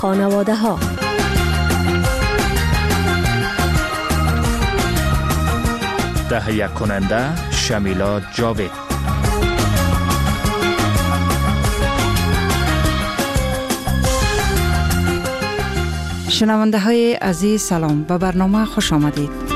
خانواده ها. تهیه کننده شمیلا جاوید. شنونده های عزیز سلام، به برنامه خوش آمدید.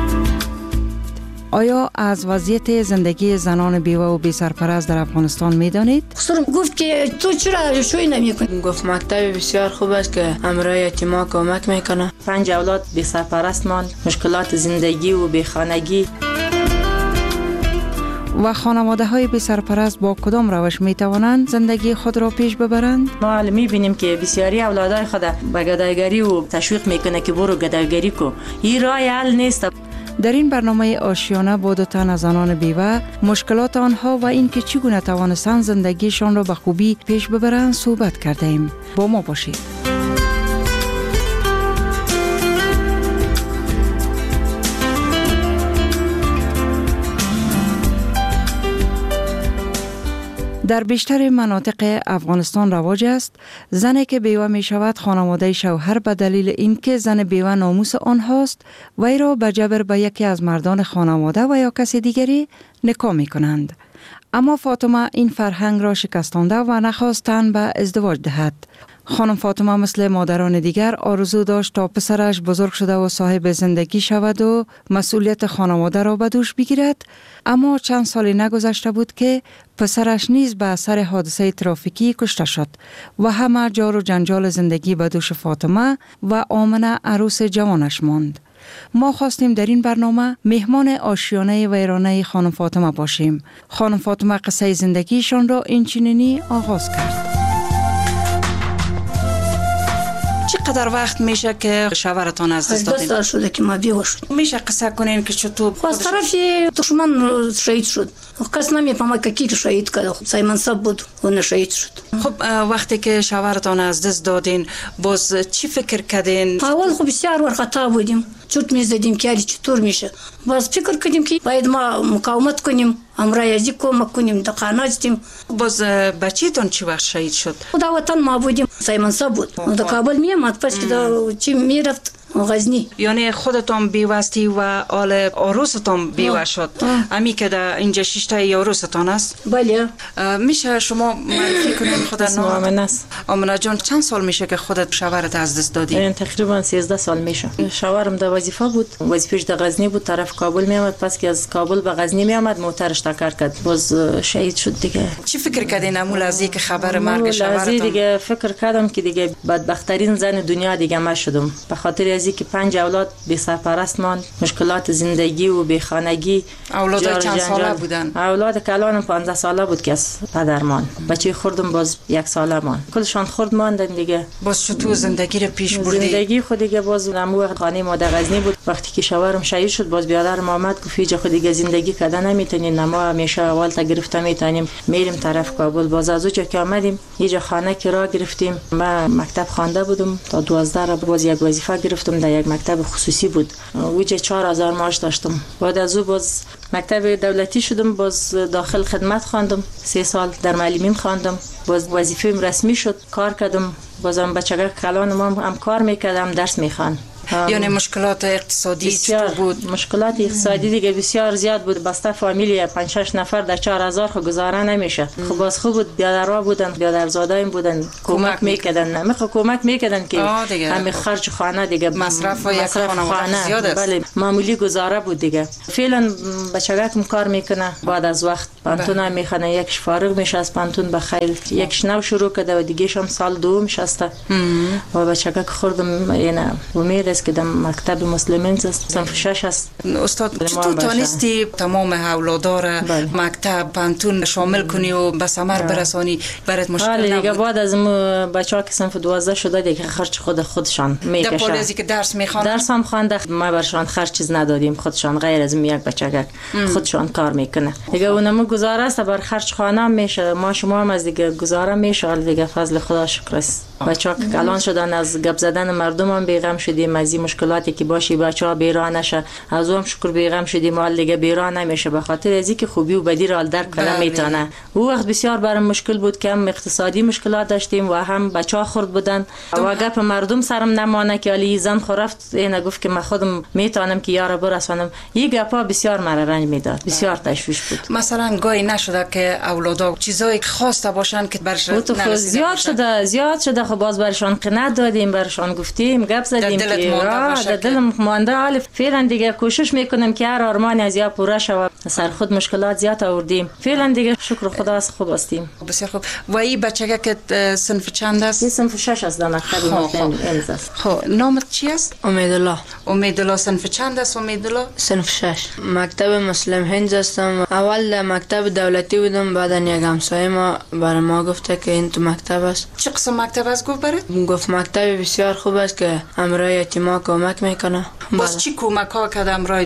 آیا از وضعیت زندگی زنان بیوه و بی سرپرست در افغانستان می دانید؟ خسرو گفت که تو چرا شوی نمی کنی؟ گفت مکتب بسیار خوب است که امرای یتیما کمک میکنه. 5 اولاد بی سرپرست ماند، مشکلات زندگی و بی خانگی. و خانواده های بی سرپرست با کدام روش می توانند زندگی خود را پیش ببرند؟ ما می بینیم که بسیاری اولادای خود به گدایگری و تشویق میکنه که برو گدایگری کو. این راه حل نیست. در این برنامه آشیانه با دو تن از زنان بیوه، مشکلات آنها و اینکه چگونه توانستند زندگیشان را به خوبی پیش ببرند صحبت کرده ایم. با ما باشید. در بیشتر مناطق افغانستان رواج است زنی که بیوه می شود خانواده شوهر به دلیل اینکه زن بیوه ناموس آنهاست وی را به جبر به یکی از مردان خانواده و یا کسی دیگری نکاح می کنند. اما فاطمه این فرهنگ را شکستانده و نخواستند به ازدواج دهد. خانم فاطمه مثل مادران دیگر آرزو داشت تا پسرش بزرگ شده و صاحب زندگی شود و مسئولیت خانواده را به دوش بگیرد، اما چند سالی نگذشته بود که پسرش نیز به اثر حادثه ترافیکی کشته شد و همه جار و جنجال زندگی به دوش فاطمه و آمنه عروس جوانش ماند. ما خواستیم در این برنامه مهمان آشیانه ویرانه خانم فاطمه باشیم. خانم فاطمه قصه زندگیشان را اینچنینی آغاز کرد. چقدر وقت میشه که شوهرتان از دست دادین؟ 2 سال شده که ما بیوه شد. میشه قصه کنین که چطور؟ از طرف دشمن شهید شد. کس نمیفهمه که کی شهید کرد. سایمن صاحب بود اون شهید شد. خب وقتی که شوهرتان از دست دادین باز چی فکر کردین؟ اول خب بسیار ورخطا بودیم. چوت میزدیم که چطور میشه. باز فکر کردیم که باید ما مقاومت کنیم، امرایزی کمک کنیم، دقانه هستیم. باز بچیتون چی وقت شهید شد؟ خدا وطن ما بودیم. سایمن صاحب بود. در کابل میامد پس که چی میرفت غزنی. یعنی خودتون بیوستی و آل عروستون بیوه شد. امی که در اینجا 6 تا عروستون است؟ بله. میشه شما معرفی کنین خودت؟ اسم آمنه است. آمنه جان چند سال میشه که خودت شوهرت از دست دادی؟ این تقریبا 13 سال میشه. شوهرم در وظیفه بود. وظیفه‌اش در غزنی بود، طرف کابل میامد. پس که از کابل به غزنی میامد موترش تکر کرد. باز شهید شد دیگه. چی فکر کردین امول از اینکه خبر مرگ شوهرتون؟ دیگه فکر کردم که دیگه بدبخترین زن دنیا دیگه ما شدم. به خاطر از اینکه 5 اولاد بی سرپرست ماند، مشکلات زندگی و بی خانگی. اولاد چند ساله بودن؟ اولاد کلانم 15 ساله بود که از پدر ماند. بچه خردم باز 1 ساله ماند. کلشان خرد ماندن دیگه. باز چطور زندگی رو پیش بردی؟ زندگی خود دیگه باز نمو خانه ما در غزنی بود. وقتی که شوهرم شهید شد باز برادرم آمد گفت اینجا خود دیگه زندگی کردن نمیتونین، ما همیشه اول تا گرفته میتونیم میریم طرف کابل. باز از اونجا که آمدیم اینجا خانه کرا گرفتیم. من مکتب خوانده بودم تا 12 باز یک وظیفه گرفتم در یک مکتب خصوصی بود. اونجا 4000 معاش داشتم. بعد از او باز مکتب دولتی شدم، باز داخل خدمت خواندم. 3 سال در معلمین خواندم. باز وظیفه‌ام رسمی شد، کار کردم. بازم بچگاه کلانم هم کار میکردم، درس میخوان. یعنی مشکلات اقتصادی چطور بود؟ مشکلات اقتصادی دیگه بسیار زیاد بود. بسته فامیلی 5-6 نفر در 4000 خو گزاره نمیشه. خب باز خوب بود، بیادرها بودن، بیادرزادایم بودن، کمک میکردن. نمیخو کمک میکردن که همین خرج خانه دیگه، مصرف و یک خانواده زیاد است. بله معمولی گزاره بود دیگه. فعلا بچگاکم کار میکنه، بعد از وقت پانتون میخونه، یکش فارغ میشه از پانتون بخیر، یکش نو شروع کرده و دیگه‌ش هم سال دوم شسته. و بچگاک خوردم اینا امید است که در مکتب مسلمین است. صنف 6 است. استاد چطور تونستی تمام اولادار مکتب پانتون شامل کنی و به ثمر برسانی؟ برات مشکل نبود؟ دیگه بعد از بچه‌ها که صنف 12 شده دیگه خرج خودشان میکشن. در پالیزی که درس میخوان، درس هم خوانده، ما برشان خرج چیز ندادیم، خودشان غیر از یک بچه خودشان کار میکنه دیگه. اونم گزاره است بر خرج خانه میشه. ما شما هم از دیگه گزاره میشه دیگه. فضل خدا شکر است. بچه‌ها که کلان شدن از گپ زدن مردم هم بیغم شدیم، از این مشکلاتی که باشی بچه‌ها بیراه نشه، از اون شکر بیغم شدیم، حال دیگه بیراه نمیشه به خاطر از اینکه خوبی و بدی را درک کنه میتونه. او وقت بسیار برام مشکل بود که هم اقتصادی مشکلات داشتیم و هم بچه‌ها خرد بودن و گپ مردم سرم نمانه که علی زن خرفت اینا گفت که من خودم میتونم که یارو برسونم. این گپا بسیار مرا رنج میداد، بسیار تشویش بود. مثلا گاهی نشده که اولادا چیزای خواسته باشن که برش زیاد شده خب باز برشان قناعت دادیم، برشان گفتیم، گپ زدیم که دلم مانده. حالا فعلا دیگه کوشش میکنم که هر آرمان از یا پوره شود. سر خود مشکلات زیاد آوردیم، فعلا دیگه شکر خدا است خوب هستیم. بسیار خوب. و این بچگه که صنف چند است؟ این صنف 6 است در مکتب امز است. خب نامت چی است؟ امیدالله. صنف چند است امیدالله؟ صنف 6. مکتب مسلم هند هستم. اول در مکتب دولتی بودم، بعد یک همسایه ما برای ما گفته که این تو مکتب است. چه قسم مکتب است گفت برات؟ گفت مکتب بسیار خوب است که امرای یتیما کمک میکنه. باز چی کمک ها کرد امرای؟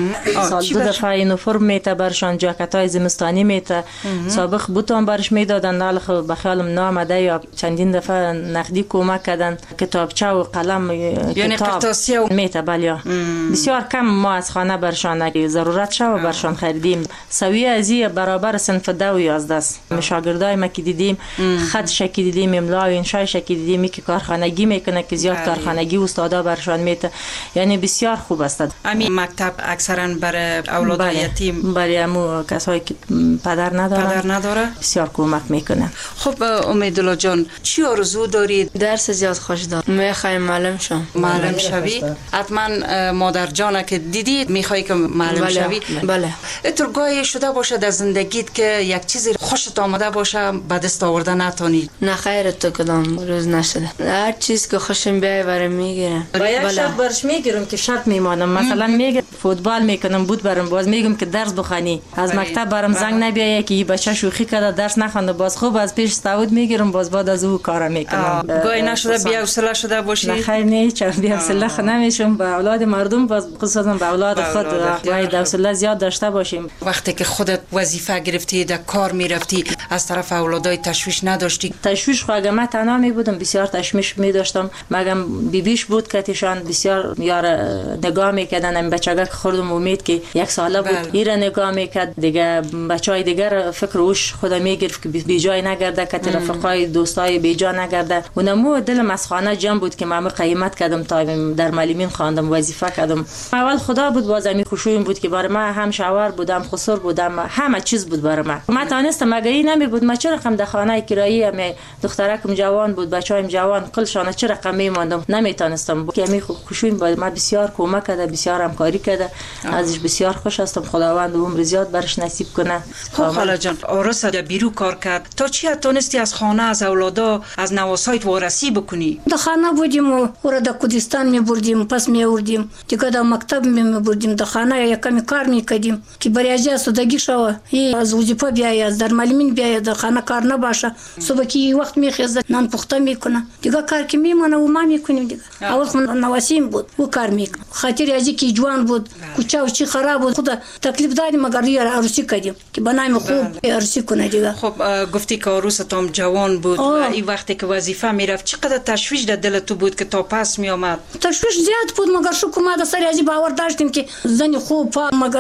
سال دو دفعه اینفرم میته برشان، جاکتای زمستانی میته. سابق بوتان برش میدادن، حالا خب بخیالم نامده یا چندین دفعه نقدی کمک کردن، کتابچه و قلم یعنی قرطاسی میته. بله بسیار کم ما از خانه برشان اگه ضرورت شد برشان خریدیم. سویه ازی برابر صنف 10 و 11 است. شاگردای ما که دیدیم خط شکی دیدیم، املا و انشای شکی دیدیم که کارخانگی میکنه که زیاد کارخانگی استادا برشان میته، یعنی بسیار خوب است. همین مکتب اکثرا برای اولاد یتیم، برای همو کسایی که پدر نداره بسیار کمک میکنه. خب امیدالله جان چی آرزو دارید؟ درس زیاد خوش دارم، میخوایم معلم شم. معلم شوی؟ حتما مادر جانه که دیدید میخوای که معلم شوی؟ بله. اتر گاهی شده باشه در زندگیت که یک چیزی خوشت آمده باشه به دست آورده نتونی؟ نه خیر، تو کدام روز نشده. هر چیز که خوشم بیای برام میگیرم. با یک شب برش میگیرم که شرط میمانم. مثلا میگه فوتبال میکنم بود برام، باز میگم که درس بخونی. از مکتب برام زنگ نبیایه که این بچه شوخی کرده درس نخونده، باز خوب از پیش تعهد میگیرم، باز بعد از او کارا میکنم. گاهی نشده بی‌حوصله شده باشی؟ نه خیر، نه چرا بی‌حوصله نمیشم. با اولاد مردم باز خصوصا با اولاد خود باید حوصله زیاد داشته باشیم. وقتی که خودت وظیفه گرفتی در کار میرفتی از طرف اولادای تشویش نداشتی؟ تشویش خو اگه من تنها می بودم بسیار تشویش می داشتم، مگم بیبیش بود که تیشان بسیار یار نگاه میکردن. این بچگاه خوردم امید که یک ساله بود ایره نگاه میکرد دیگه، بچهای دیگر فکر اوش خدا میگرفت که بی جای نگرده، که رفقای دوستای بی جا نگرده. اونمو دلم از خانه جمع بود که من قیمت کردم تا در معلمین خواندم، وظیفه کردم. اول خدا بود، باز امی خوشویم بود که برای من هم شاور بودم، خسر بودم، همه چیز بود برای من تانستم. مگه این نمی بود ما چه رقم در خانه کرایی امی دخترکم جوان بود، بچه‌ام جوان، کلشان چه رقم میماندم نمیتونستم. که امی خوشویم بود، ما بسیار کمک کرده، بسیار همکاری کرده، ازش بسیار خوش هستم. خداوند عمر زیاد برش نصیب کنه. خب خاله جان آرس در بیرو کار کرد، تا چی تونستی از خانه از اولادا از نواسایت وارسی بکنی؟ در خانه بودیم و ورا در کردستان می بردیم، پس می آوردیم دیگه، در مکتب می بردیم، در خانه یکمی کار میکردیم که برای آسودگی شوه. از وظیفه بیای، از در معلمین بیای، در خانه کار نباشه. صبح کی وقت میخیزه نان پخته میکنه دیگه، کار که میمونه و ما میکنیم دیگه. اول نواسیم بود و کار میکنه، خاطر ازی که جوان بود، کوچه و چی خراب بود، خود تکلیف دادیم مگر یه عروسی کردیم که بنایم خوب عروسی کنه دیگه. خب گفتی که عروستم جوان بود، این وقتی که وظیفه میرفت چقدر تشویش در دل تو بود که تا پس می آمد؟ تشویش زیاد بود، مگر شکر ما در سر ازی باور داشتیم که زنی خوب، مگر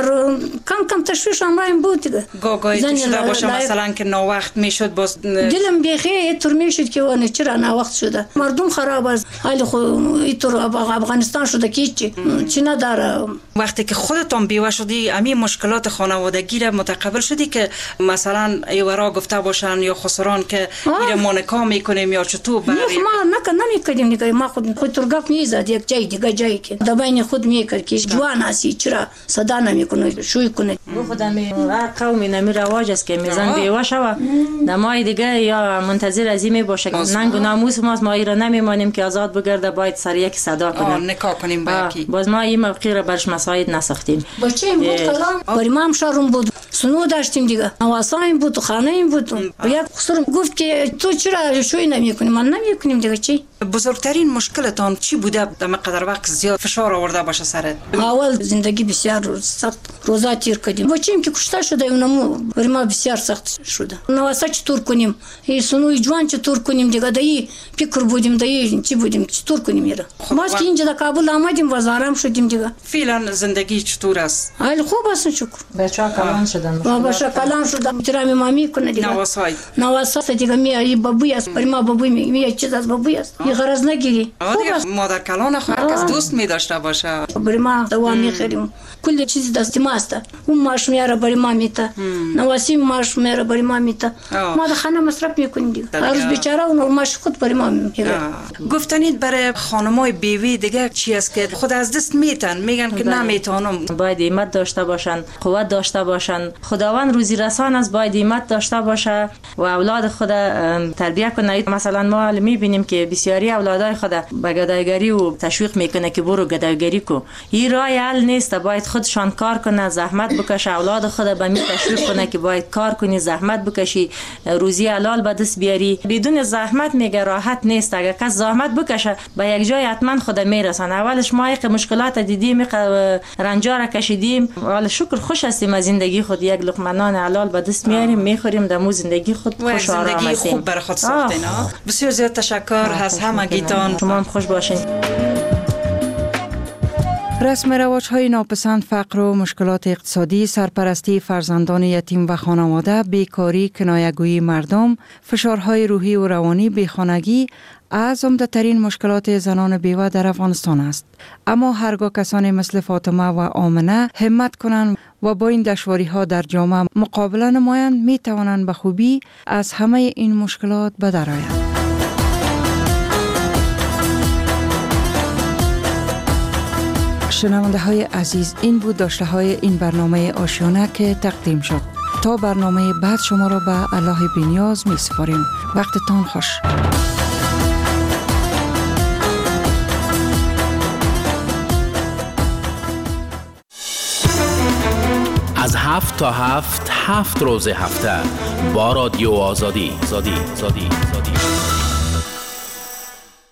کم تشویش هم بود دیگه. گاگای شده باشه مثلا که ناوقت میشد، باز دلم بیخی اینطور میشد که اون چرا ناوقت شده، مردم خراب است، حال خو اینطور افغانستان شده که چی نداره. وقتی که خودتون بیوه شدی امی مشکلات خانوادگی را متقبل شدی که مثلا ایورا گفته باشن یا خسران که میره ما نکاح میکنیم یا چطور؟ ما نمیکنیم دیگه، ما خود ترگف میزد یک جای دیگه، جایی که دبین خود میکرد که جوان هستی چرا صدا نمیکنه شوی کنه. خودم قومی نمی رواج است که میزن بیوه شوه نمای دیگه یا منتظر از این باشه که ننگ و ناموس ما ایران نمیمانیم که آزاد بگرده، باید سر یک صدا کنیم نکاح کنیم با یکی. باز ما این موقعی را برش مساعد نساختیم. بچه‌ام بود کلام باری ما هم شهرم بود، سنو داشتیم دیگه، نواسایم بود، خانه‌ایم بود. یک خسرم گفت که تو چرا شوی نمیکنی؟ من نمیکنیم دیگه. چی بزرگترین مشکلتان چی بوده در مقدار وقت زیاد فشار آورده باشه سرت؟ اول زندگی بسیار سخت روزا تیر کردیم. بچیم که کشته شده اونمو برای ما بسیار سخت شده. نواسا چطور کنیم؟ این سنوی جوان چطور کنیم دیگه؟ دایی فکر بودیم، دایی چی بودیم چطور کنیم میره؟ ما که اینجا در کابل آمدیم و آرام شدیم دیگه. فعلا زندگی چطور است؟ حال خوب است شکر. بچه‌ها کلان شدن. بچه‌ها کلان شدن. احترام مامی کنه دیگه. نواسای دیگه می بابوی است. برای ما بابوی می چیز از بابوی است. این غرض نگیری. مادر کلان خو هر کس دوست می داشته باشه. برای ما دوا میخریم. کل چیز دست ما است. اون ماش میاره برای ما میته. نواسی ماش میاره برای ما میته. ما در خانه مصرف میکنیم دیگه. هر روز بیچاره اون ماش خود برای ما میگیره. گفتنید برای خانمای بیوی دیگه چی است که خود از دست میتن، میگن که نمیتونم. باید همت داشته باشن، قوت داشته باشن. خداوند روزی رسان است، باید همت داشته باشه و اولاد خود تربیت کنه. مثلا ما میبینیم که بسیاری اولادای خود به گدایگری و تشویق میکنه که برو گدایگری کو. این راه حل نیست، باید خودشان کار کنه، زحمت بکشه، اولاد خود به می تشویق کنه که باید کار کنی، زحمت بکشی، روزی حلال به دست بیاری. بدون زحمت میگه راحت نیست. اگر کس زحمت بکشه به یک جای حتما خود میرسن. اولش ما یک مشکلات دیدیم، رنجا را کشیدیم، ولی شکر خوش هستیم از زندگی خود. یک لقمه نان حلال به دست میاریم، میخوریم، دمو زندگی خود خوش آرام هستیم. زندگی خوب برای خود ساختین. بسیار زیاد تشکر از همگیتان. شما هم خوش باشین. رسم رواج‌های ناپسند، فقر و مشکلات اقتصادی، سرپرستی فرزندان یتیم و خانواده، بیکاری، کنایه‌گویی مردم، فشارهای روحی و روانی، بیخانگی از عمده‌ترین مشکلات زنان بیوه در افغانستان است. اما هرگاه کسانی مثل فاطمه و آمنه همت کنند و با این دشواری‌ها در جامعه مقابله نمایند، می توانند به خوبی از همه این مشکلات به در آیند. شنونده های عزیز، این بود داشته های این برنامه آشیانه که تقدیم شد. تا برنامه بعد شما را به الله بی‌نیاز می سپاریم. وقتتان خوش. از 7 تا 7 روز هفته با رادیو آزادی.